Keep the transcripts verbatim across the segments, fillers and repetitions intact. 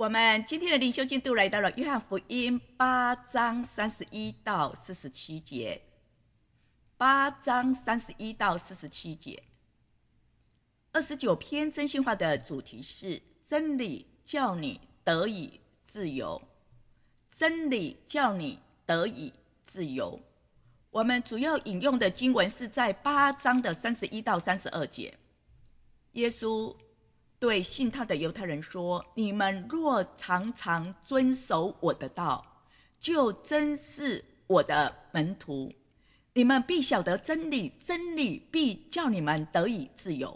我们今天的灵修进度来到了约翰福音八章三十一到四十七节。八章三十一到四十七节。二十九篇真心话的主题是真理叫你得以自由。真理叫你得以自由。我们主要引用的经文是在八章的三十一到三十二节。耶稣对信他的犹太人说：你们若常常遵守我的道，就真是我的门徒，你们必晓得真理，真理必叫你们得以自由。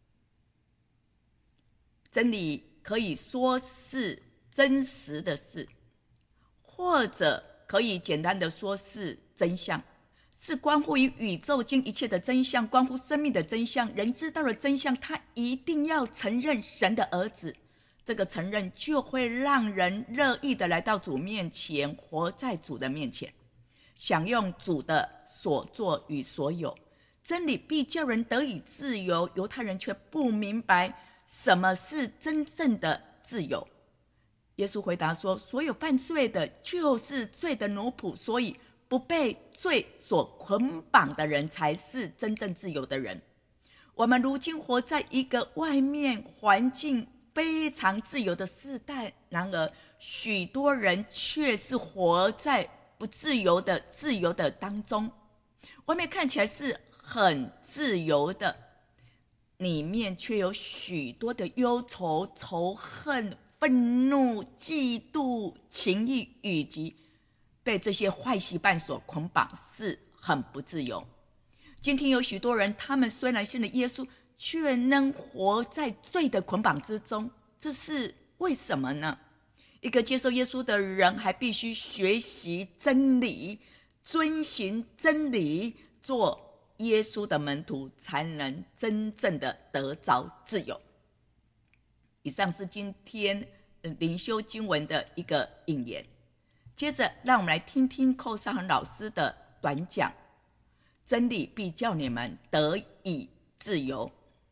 真理可以说是真实的事，或者可以简单的说是真相，是关乎于宇宙间一切的真相，关乎生命的真相。人知道了真相，他一定要承认神的儿子，这个承认就会让人乐意的来到主面前，活在主的面前，享用主的所作与所有。真理必叫人得以自由，犹太人却不明白什么是真正的自由。耶稣回答说：所有犯罪的就是罪的奴仆，所以不被罪所捆绑的人才是真正自由的人。我们如今活在一个外面环境非常自由的世代，然而许多人却是活在不自由的自由的当中。外面看起来是很自由的，里面却有许多的忧愁、仇恨、愤怒、嫉妒、情欲，以及被这些坏习惯所捆绑，是很不自由。今天有许多人，他们虽然信了耶稣，却能活在罪的捆绑之中，这是为什么呢？一个接受耶稣的人，还必须学习真理，遵行真理，做耶稣的门徒，才能真正的得着自由。以上是今天灵修经文的一个引言。接着让我们来听听寇尚恒老师的短讲，真理必叫你们得以自由。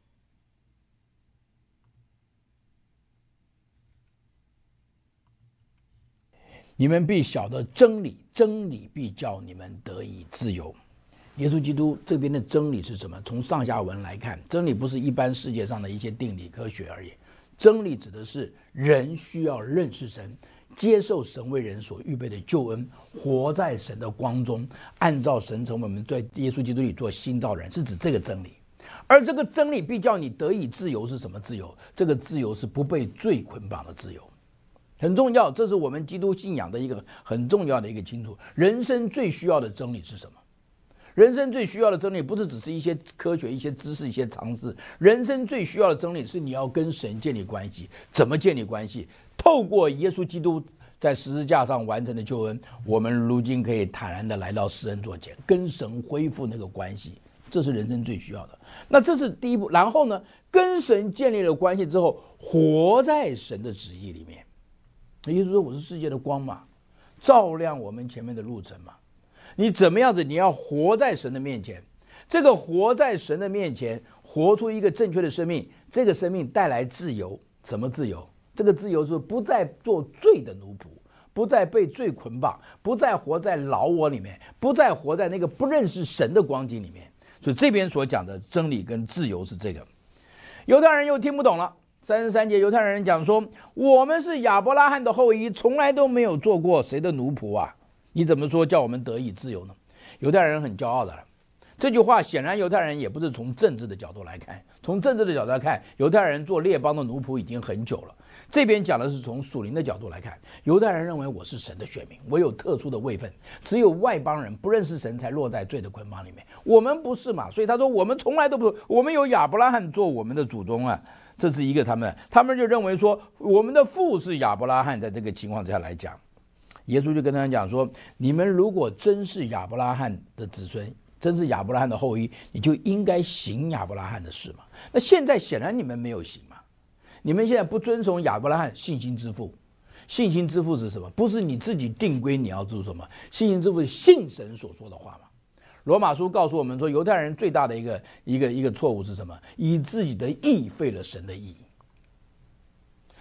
你们必晓得真理，真理必叫你们得以自由。耶稣基督这边的真理是什么？从上下文来看，真理不是一般世界上的一些定理科学而已，真理指的是人需要认识神，接受神为人所预备的救恩，活在神的光中，按照神成为我们在耶稣基督里做新造人，是指这个真理。而这个真理必叫你得以自由，是什么自由？这个自由是不被罪捆绑的自由，很重要。这是我们基督信仰的一个很重要的一个清楚。人生最需要的真理是什么？人生最需要的真理不是只是一些科学、一些知识、一些常识，人生最需要的真理是你要跟神建立关系。怎么建立关系？透过耶稣基督在十字架上完成的救恩，我们如今可以坦然的来到施恩座前，跟神恢复那个关系，这是人生最需要的。那这是第一步。然后呢，跟神建立了关系之后，活在神的旨意里面。耶稣说：我是世界的光嘛，照亮我们前面的路程嘛。你怎么样子？你要活在神的面前。这个活在神的面前，活出一个正确的生命，这个生命带来自由。什么自由？这个自由是不再做罪的奴仆，不再被罪捆绑，不再活在老我里面，不再活在那个不认识神的光景里面。所以这边所讲的真理跟自由是这个。犹太人又听不懂了。三十三节，犹太人讲说：我们是亚伯拉罕的后裔，从来都没有做过谁的奴仆啊，你怎么说叫我们得以自由呢？犹太人很骄傲的了。这句话显然犹太人也不是从政治的角度来看，从政治的角度来看，犹太人做列邦的奴仆已经很久了。这边讲的是从属灵的角度来看，犹太人认为我是神的选民，我有特殊的位分，只有外邦人不认识神才落在罪的捆绑里面，我们不是嘛？所以他说我们从来都不，我们有亚伯拉罕做我们的祖宗啊。这是一个他们他们就认为说我们的父是亚伯拉罕。在这个情况之下来讲，耶稣就跟他们讲说：你们如果真是亚伯拉罕的子孙，真是亚伯拉罕的后裔，你就应该行亚伯拉罕的事嘛。那现在显然你们没有行嘛，你们现在不遵从亚伯拉罕信心之父。信心之父是什么？不是你自己定规你要做什么，信心之父是信神所说的话嘛。罗马书告诉我们说，犹太人最大的一个一个一个错误是什么？以自己的义废了神的义。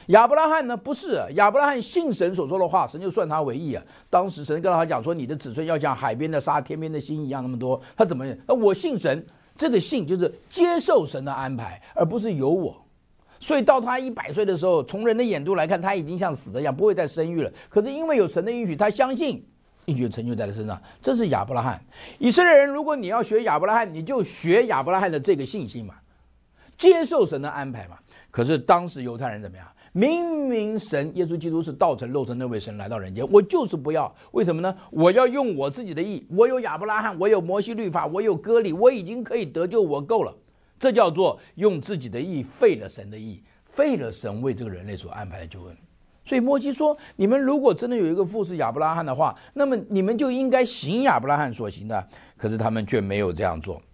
亚伯拉罕呢？不是，亚伯拉罕信神所说的话，神就算他为义啊。当时神跟他讲说，你的子孙要像海边的沙、天边的星一样那么多。他怎么样？我信神，这个信就是接受神的安排，而不是由我。所以到他一百岁的时候，从人的眼度来看，他已经像死的一样，不会再生育了。可是因为有神的应许，他相信应许成就在他身上。这是亚伯拉罕。以色列人，如果你要学亚伯拉罕，你就学亚伯拉罕的这个信心嘛，接受神的安排嘛。可是当时犹太人怎么样？明明神耶稣基督是道成肉身那位神来到人间，我就是不要。为什么呢？我要用我自己的义，我有亚伯拉罕，我有摩西律法，我有割礼，我已经可以得救，我够了。这叫做用自己的义废了神的义，废了神为这个人类所安排的救恩。所以摩西说，你们如果真的有一个父是亚伯拉罕的话，那么你们就应该行亚伯拉罕所行的。可是他们却没有这样做。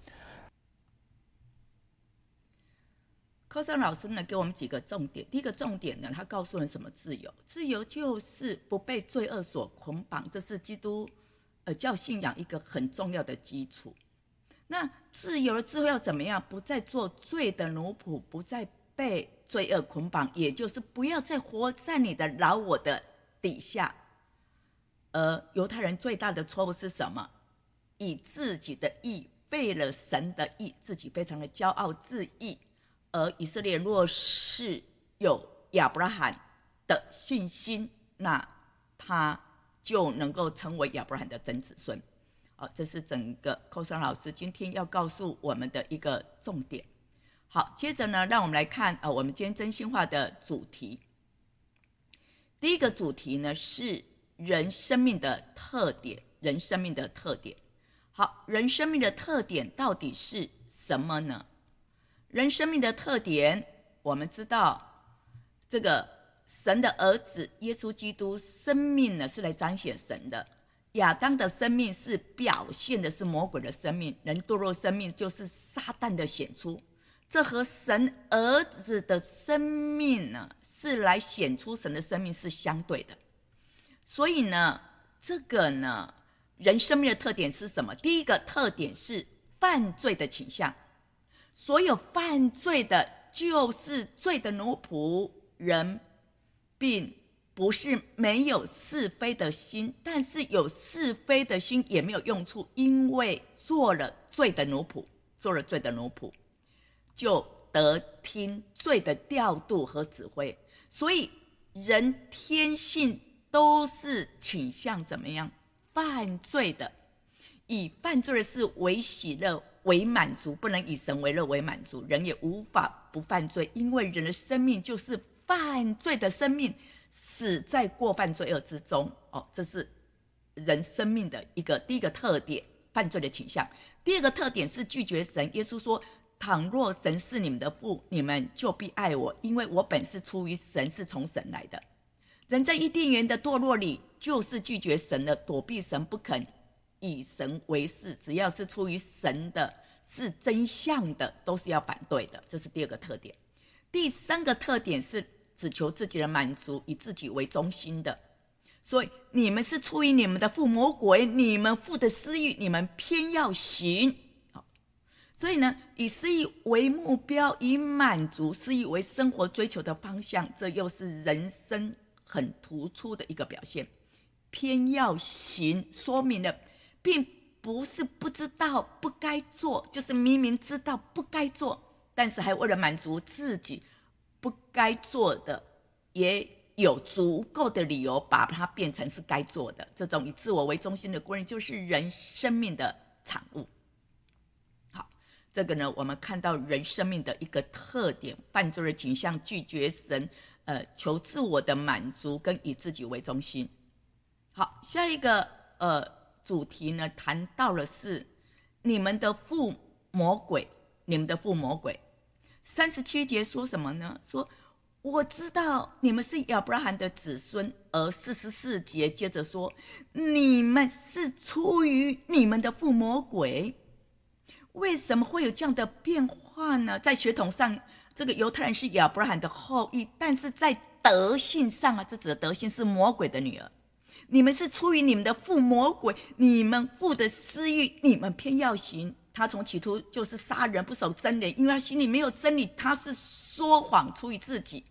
柯森老师呢，给我们几个重点。第一个重点呢，他告诉人什么自由？自由就是不被罪恶所捆绑，这是基督呃教信仰一个很重要的基础。那自由了之后要怎么样？不再做罪的奴仆，不再被罪恶捆绑，也就是不要再活在你的老我的底下。而犹太人最大的错误是什么？以自己的义废了神的义，自己非常的骄傲自义。而以色列人若是有亚伯拉罕的信心，那他就能够成为亚伯拉罕的真子孙。好，这是整个寇桑老师今天要告诉我们的一个重点。好，接着呢，让我们来看呃，我们今天真心话的主题。第一个主题呢是人生命的特点，人生命的特点。好，人生命的特点到底是什么呢？人生命的特点，我们知道这个神的儿子耶稣基督生命呢是来彰显神的，亚当的生命是表现的是魔鬼的生命，人堕落生命就是撒旦的显出，这和神儿子的生命呢是来显出神的生命是相对的。所以呢，这个呢人生命的特点是什么？第一个特点是犯罪的倾向，所有犯罪的就是罪的奴仆，人并不是没有是非的心，但是有是非的心也没有用处，因为做了罪的奴仆，做了罪的奴仆就得听罪的调度和指挥。所以人天性都是倾向怎么样？犯罪的，以犯罪的事为喜乐为满足，不能以神为乐为满足。人也无法不犯罪，因为人的生命就是犯罪的生命，死在过犯罪恶之中。哦，这是人生命的一个第一个特点，犯罪的倾向。第二个特点是拒绝神。耶稣说，倘若神是你们的父，你们就必爱我，因为我本是出于神，是从神来的。人在伊甸园的堕落里就是拒绝神的，躲避神，不肯以神为事，只要是出于神的，是真相的，都是要反对的。这是第二个特点。第三个特点是只求自己的满足，以自己为中心的。所以你们是出于你们的父魔鬼，你们父的私欲，你们偏要行。所以呢，以私欲为目标，以满足私欲为生活追求的方向，这又是人生很突出的一个表现。偏要行，说明了并不是不知道不该做，就是明明知道不该做，但是还为了满足自己不该做的，也有足够的理由把它变成是该做的。这种以自我为中心的观念就是人生命的产物。好，这个呢，我们看到人生命的一个特点，犯罪的倾向，拒绝神，呃，求自我的满足跟以自己为中心。好，下一个呃主题呢，谈到的是你们的父魔鬼，你们的父魔鬼。三十七节说什么呢？说我知道你们是亚伯拉罕的子孙。而四十四节接着说，你们是出于你们的父魔鬼。为什么会有这样的变化呢？在血统上，这个犹太人是亚伯拉罕的后裔，但是在德性上啊，这指的德性是魔鬼的女儿。你们是出于你们的父魔鬼，你们父的私欲，你们偏要行。他从起初就是杀人，不守真理，因为他心里没有真理，他是说谎出于自己，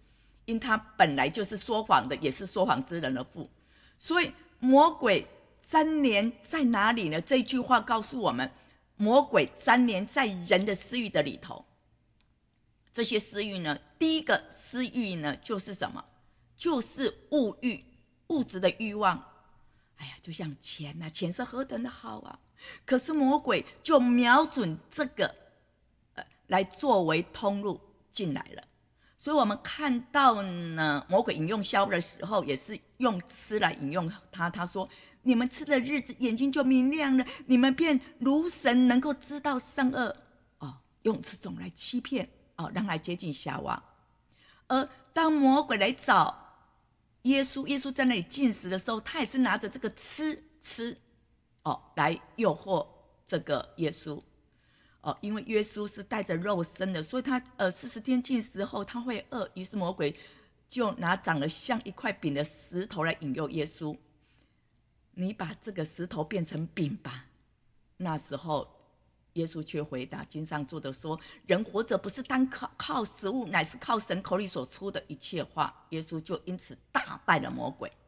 因他本来就是说谎的，也是说谎之人的父。所以魔鬼沾连在哪里呢？这一句话告诉我们，魔鬼沾连在人的私欲的里头。这些私欲呢，第一个私欲呢，就是什么？就是物欲，物质的欲望。哎呀，就像钱啊，钱是何等的好啊！可是魔鬼就瞄准这个，呃，来作为通路进来了。所以我们看到呢，魔鬼引用消的时候，也是用吃来引用他。他说：“你们吃的日子，眼睛就明亮了，你们便如神，能够知道善恶。”哦，用这种来欺骗哦，让来接近夏娃。而当魔鬼来找耶稣，耶稣在那里进食的时候，他也是拿着这个吃吃哦来诱惑这个耶稣。哦，因为耶稣是带着肉身的，所以他呃四十天禁食后他会饿，于是魔鬼就拿长得像一块饼的石头来引诱耶稣，你把这个石头变成饼吧。那时候耶稣却回答经上做的说，人活着不是单靠靠食物，乃是靠神口里所出的一切话。耶稣就因此大败了魔鬼。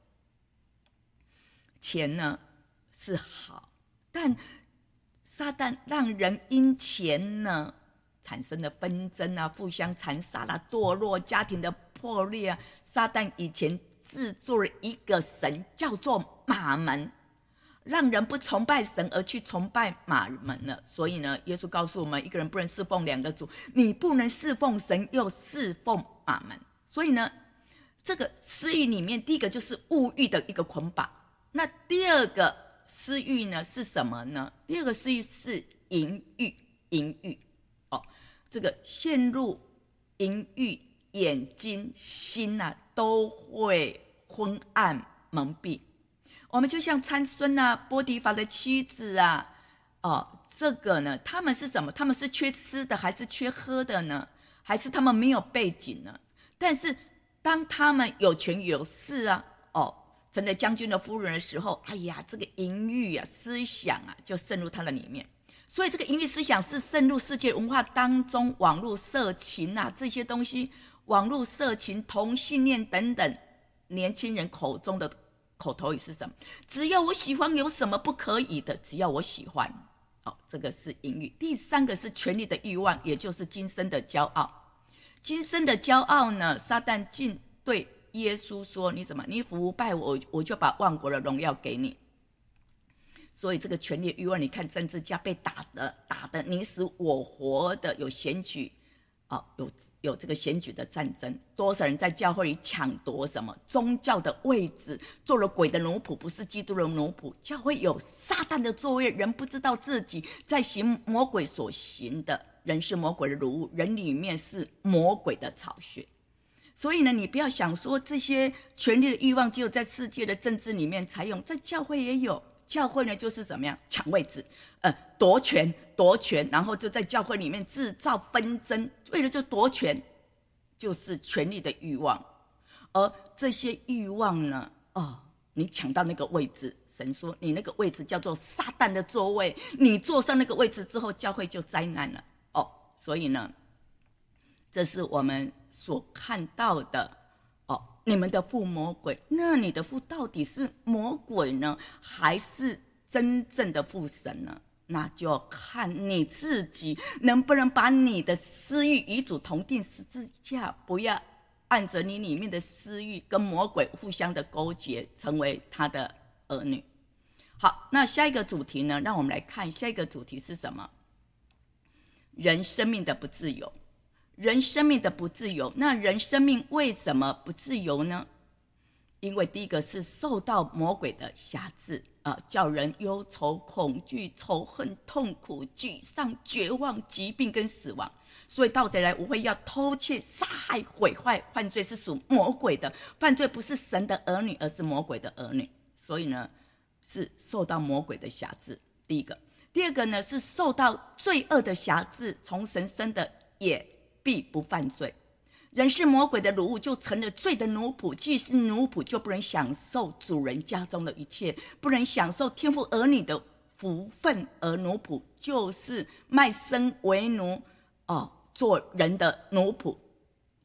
钱呢是好，但撒旦让人因钱呢产生了纷争啊，互相残杀啦、堕落、家庭的破裂啊。撒旦以前制作了一个神，叫做马门，让人不崇拜神而去崇拜马门了。所以呢，耶稣告诉我们，一个人不能侍奉两个主，你不能侍奉神又侍奉马门。所以呢，这个私欲里面，第一个就是物欲的一个捆绑。那第二个私欲呢是什么呢？第二个私欲是淫欲，淫欲哦，这个陷入淫欲，眼睛、心啊都会昏暗蒙蔽。我们就像参孙啊、波提乏的妻子啊，哦，这个呢，他们是什么？他们是缺吃的，还是缺喝的呢？还是他们没有背景呢？但是当他们有权有势啊，哦。成了将军的夫人的时候，哎呀，这个淫欲啊、思想啊，就渗入他的里面。所以这个淫欲思想是渗入世界文化当中，网络色情啊这些东西，网络色情、同性恋等等，年轻人口中的口头语是什么？只要我喜欢，有什么不可以的？只要我喜欢，哦，这个是淫欲。第三个是权力的欲望，也就是今生的骄傲。今生的骄傲呢，撒旦竟对耶稣说：“你怎么？你腐败我，我就把万国的荣耀给你。”所以这个权力欲望，你看政治家被打的打的你死我活的，有选举哦，有有这个选举的战争，多少人在教会里抢夺什么宗教的位置，做了鬼的奴仆，不是基督的奴仆。教会有撒旦的作业，人不知道自己在行魔鬼所行的，人是魔鬼的乳物，人里面是魔鬼的巢穴。所以呢，你不要想说这些权力的欲望只有在世界的政治里面才用，在教会也有。教会呢就是怎么样抢位置，呃，夺权，夺权，然后就在教会里面制造纷争，为了就夺权，就是权力的欲望。而这些欲望呢，哦，你抢到那个位置，神说你那个位置叫做撒旦的座位，你坐上那个位置之后，教会就灾难了。哦，所以呢，这是我们所看到的哦，你们的父魔鬼，那你的父到底是魔鬼呢，还是真正的父神呢？那就看你自己能不能把你的私欲与主同定十字架，不要按着你里面的私欲跟魔鬼互相的勾结，成为他的儿女。好，那下一个主题呢，让我们来看下一个主题是什么？人生命的不自由。人生命的不自由，那人生命为什么不自由呢？因为第一个是受到魔鬼的辖制，呃，叫人忧愁、恐惧、仇恨、痛苦、沮丧、绝望、疾病跟死亡。所以盗贼来无非要偷窃、杀害、毁坏，犯罪是属魔鬼的，犯罪不是神的儿女，而是魔鬼的儿女。所以呢，是受到魔鬼的辖制。第一个，第二个呢是受到罪恶的辖制，从神生的也必不犯罪。人是魔鬼的奴物，就成了罪的奴仆。既是奴仆，就不能享受主人家中的一切，不能享受天父儿女的福分。而奴仆就是卖身为奴，哦，做人的奴仆，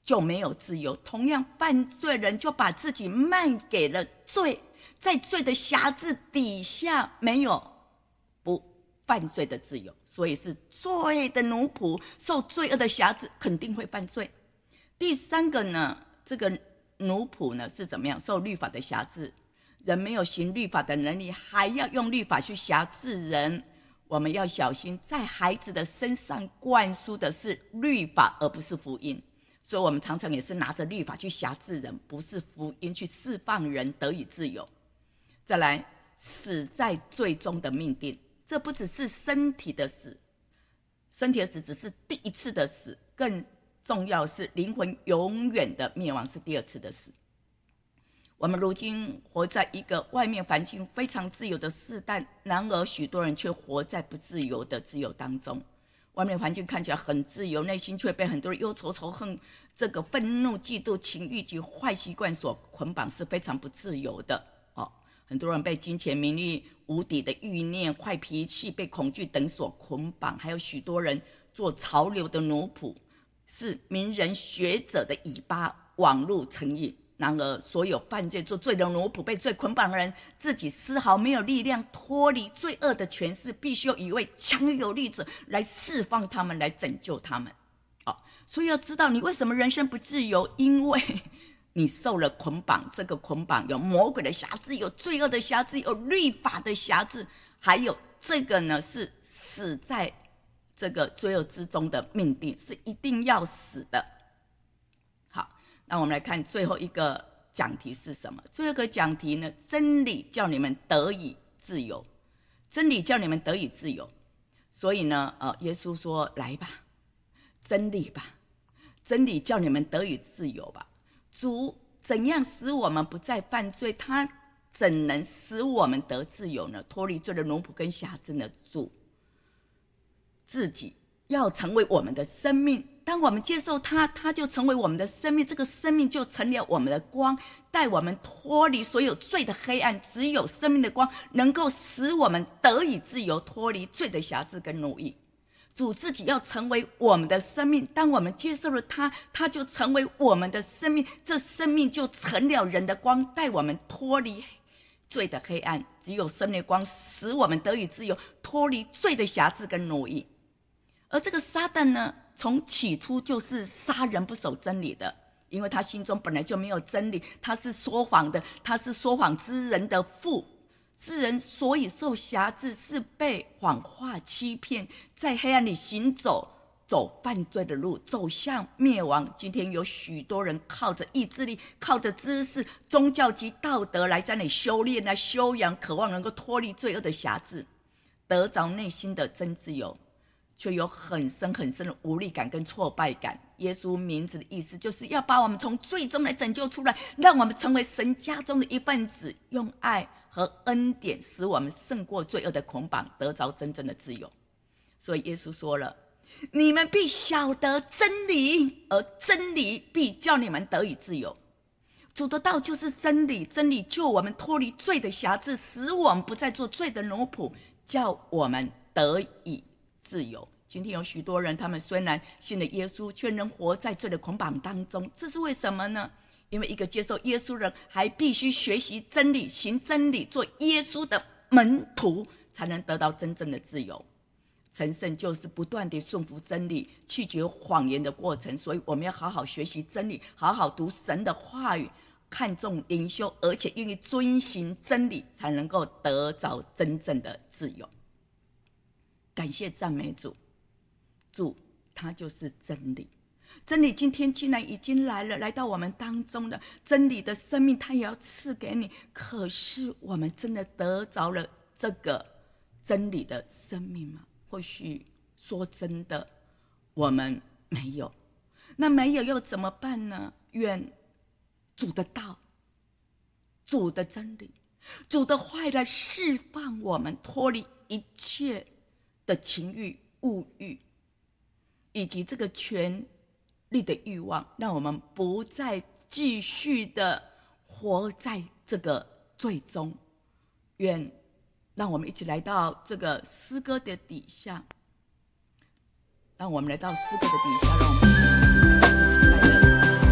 就没有自由。同样，犯罪人就把自己卖给了罪，在罪的辖制底下，没有不犯罪的自由，所以是罪的奴仆，受罪恶的辖制，肯定会犯罪。第三个呢，这个奴仆呢是怎么样？受律法的辖制，人没有行律法的能力，还要用律法去辖制人。我们要小心，在孩子的身上灌输的是律法，而不是福音。所以我们常常也是拿着律法去辖制人，不是福音去释放人得以自由。再来，死在罪中的命定，这不只是身体的死，身体的死只是第一次的死，更重要的是灵魂永远的灭亡是第二次的死。我们如今活在一个外面环境非常自由的世代，然而许多人却活在不自由的自由当中。外面环境看起来很自由，内心却被很多的忧愁、仇恨、这个愤怒、嫉妒、情欲及坏习惯所捆绑，是非常不自由的。哦，很多人被金钱、名利、无底的欲念、坏脾气、被恐惧等所捆绑，还有许多人做潮流的奴仆，是名人学者的尾巴，网络成瘾。然而，所有犯罪做罪的奴仆、被罪捆绑的人，自己丝毫没有力量脱离罪恶的权势，必须有一位强有力者来释放他们，来拯救他们。哦，所以要知道你为什么人生不自由，因为你受了捆绑。这个捆绑有魔鬼的辖制，有罪恶的辖制，有律法的辖制，还有这个呢是死在这个罪恶之中的命定，是一定要死的。那我们来看最后一个讲题是什么？最后一个讲题呢，真理叫你们得以自由，真理叫你们得以自由。所以呢，呃，耶稣说：“来吧，真理吧，真理叫你们得以自由吧。”主怎样使我们不再犯罪？他怎能使我们得自由呢？脱离罪的奴仆跟辖制的主，自己要成为我们的生命。当我们接受他，他就成为我们的生命，这个生命就成了我们的光，带我们脱离所有罪的黑暗。只有生命的光能够使我们得以自由，脱离罪的辖制跟奴役。主自己要成为我们的生命，当我们接受了他，他就成为我们的生命，这生命就成了人的光，带我们脱离罪的黑暗。只有生命的光使我们得以自由，脱离罪的辖制跟奴役。而这个撒旦呢，从起初就是杀人不守真理的，因为他心中本来就没有真理，他是说谎的，他是说谎之人的父。世人所以受辖制，是被谎话欺骗，在黑暗里行走，走犯罪的路，走向灭亡。今天有许多人靠着意志力，靠着知识、宗教及道德来在那里修炼、来修养，渴望能够脱离罪恶的辖制，得着内心的真自由，却有很深很深的无力感跟挫败感。耶稣名字的意思就是要把我们从罪中来拯救出来，让我们成为神家中的一份子，用爱和恩典使我们胜过罪恶的捆绑，得着真正的自由。所以耶稣说了，你们必晓得真理，而真理必叫你们得以自由。主的道就是真理，真理救我们脱离罪的辖制，使我们不再做罪的奴仆，叫我们得以自由。今天有许多人，他们虽然信了耶稣，却仍活在罪的捆绑当中，这是为什么呢？因为一个接受耶稣的人，还必须学习真理，行真理，做耶稣的门徒，才能得到真正的自由。成圣就是不断地顺服真理，弃绝谎言的过程。所以我们要好好学习真理，好好读神的话语，看重灵修，而且愿意遵行真理，才能够得着真正的自由。感谢赞美主，主他就是真理。真理今天既然已经来了，来到我们当中了，真理的生命他也要赐给你。可是我们真的得着了这个真理的生命吗？或许说真的，我们没有。那没有又怎么办呢？愿主的道、主的真理、主的话来释放我们，脱离一切的情欲、物欲，以及这个权力的欲望，让我们不再继续的活在这个罪中。愿让我们一起来到这个诗歌的底下，让我们来到诗歌的底下，让我们一起来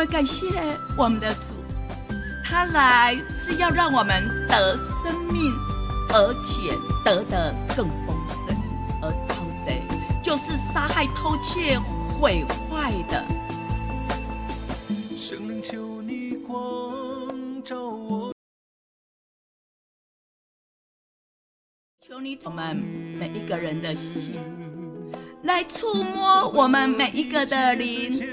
们感谢我们的主，他来是要让我们得生命，而且得得更丰盛。而盗贼就是杀害、偷窃、毁坏的。 圣灵，求你光照我， 求你我们每一个人的心，来触摸我们每一个的灵，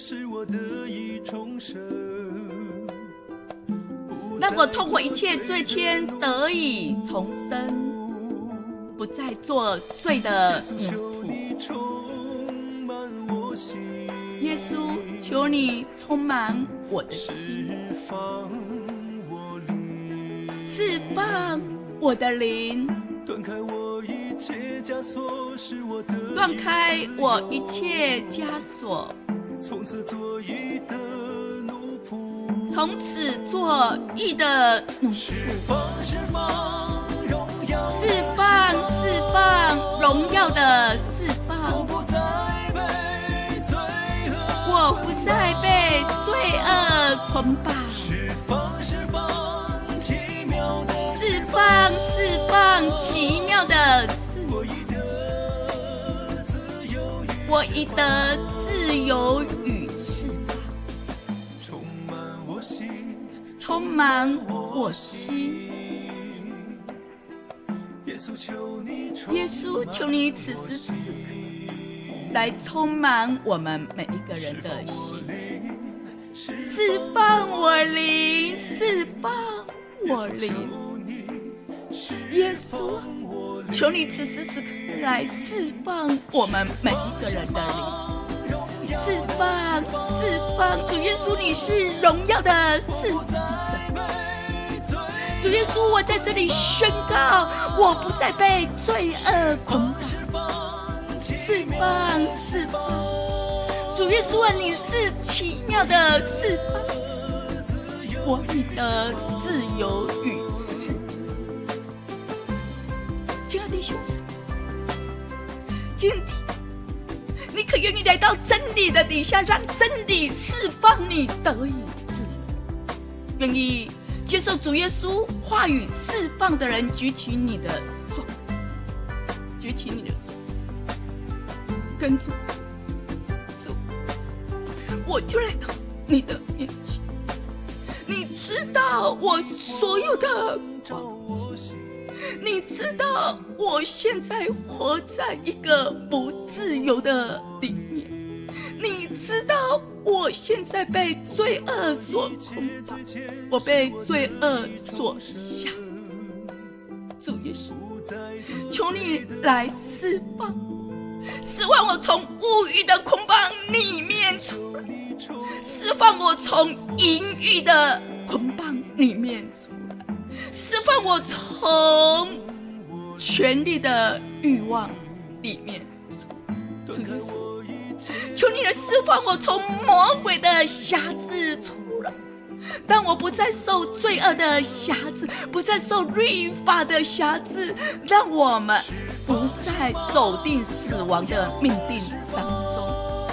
让我透过一切罪愆得以重生，不再做罪的奴仆。耶稣，求你充满我的心，释放我的灵， 断开我一切枷锁，使我得以断开我一切枷锁， 从此做义的奴仆， 从此做义的奴仆。 释放释放荣耀， 释放释放荣耀的释放， 我不再被罪恶， 我不再被罪恶捆绑。 释放释放奇妙的释放释放奇妙的事， 我已得自由与我已得自由与释放， 充满我心， 充满我心。 耶稣求你充耶稣，求你此时此刻来充满我们每一个人的心，释放我灵，释放我灵。耶稣，求你此时此刻来释放我们每一个人的灵，释放释放。主耶稣，你是荣耀的释放者。主耶稣，我在这里宣告，我不再被罪恶捆绑，释放释放。主耶稣啊，你是奇妙的释放者，我已得自由与释放。亲爱的弟兄姊妹，今天你可愿意来到真理的底下，让真理释放你得以自由？愿意接受主耶稣话语释放的人，举起你的双手，举起你的双手，跟主说：主，我就来到你的面前。你知道我所有的光景，你知道我现在活在一个不自由的里面，你知道我现在被罪恶所捆绑，我被罪恶所辖。主耶稣，求你来释放释放我从物欲的捆绑里面出来，释放我从淫欲的捆绑里面出来，释放我从权力的欲望里面出来。主耶稣，求你来释放我从魔鬼的辖制出来，让我不再受罪恶的辖制，不再受律法的辖制，让我们不再走进死亡的命定当中。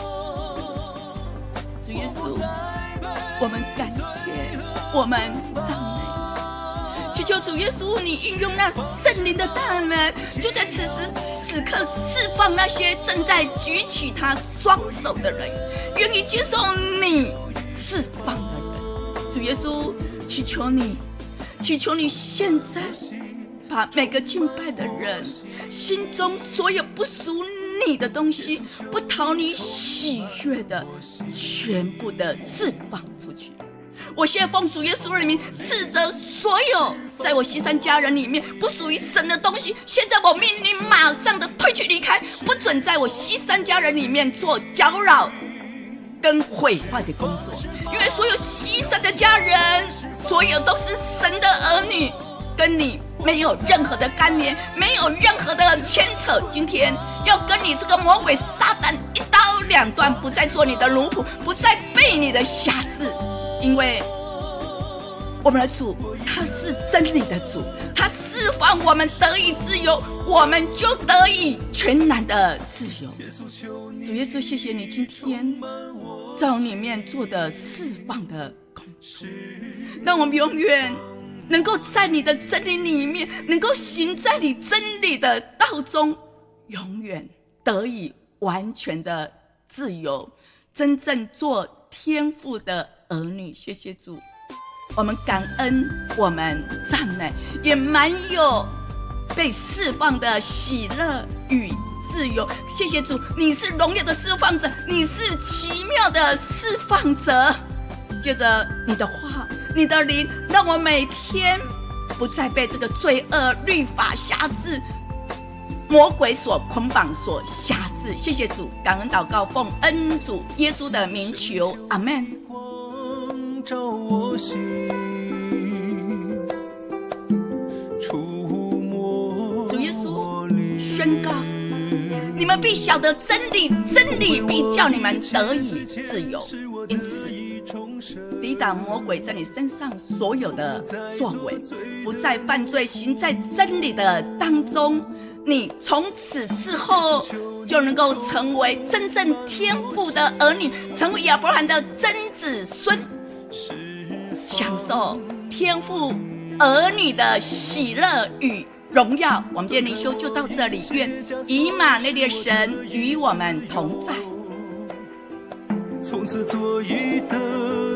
主耶稣，我们感谢，我们赞美，祈求主耶稣你运用那圣灵的大能，就在此时此刻释放那些正在举起他双手的人，愿意接受你释放的人。主耶稣，祈求你祈求你现在把每个敬拜的人心中所有不属你的东西，不讨你喜悦的，全部的释放出去。我现在奉主耶稣的名，斥责所有在我西山家人里面不属于神的东西，现在我命令马上的退去离开，不准在我西山家人里面做搅扰跟毁坏的工作。因为所有西山的家人，所有都是神的儿女，跟你没有任何的干连，没有任何的牵扯。今天要跟你这个魔鬼撒旦一刀两断，不再做你的奴仆，不再被你的辖制。因为我们的主他是真理的主，他释释放我们得以自由，我们就得以全然的自由。主耶稣，谢谢你今天在我里面做的释放的工作，让我们永远能够在你的真理里面，能够行在你真理的道中，永远得以完全的自由，真正做天父的儿女。谢谢主，我们感恩，我们赞美，也满有被释放的喜乐与自由。谢谢主，你是荣耀的释放者，你是奇妙的释放者。借着你的话，你的灵，让我每天不再被这个罪恶律法辖制，魔鬼所捆绑所辖制。谢谢主，感恩祷告，奉恩主耶稣的名求，阿们。 光照我心，触摸主耶稣宣告，你们必晓得真理，真理必叫你们得以自由。因此抵挡魔鬼在你身上所有的作为，不再犯罪，行在真理的当中，你从此之后就能够成为真正天父的儿女，成为亚伯拉罕的真子孙，享受天父儿女的喜乐与荣耀。我们今天灵修就到这里，愿以马内利的神与我们同在。 从此作义的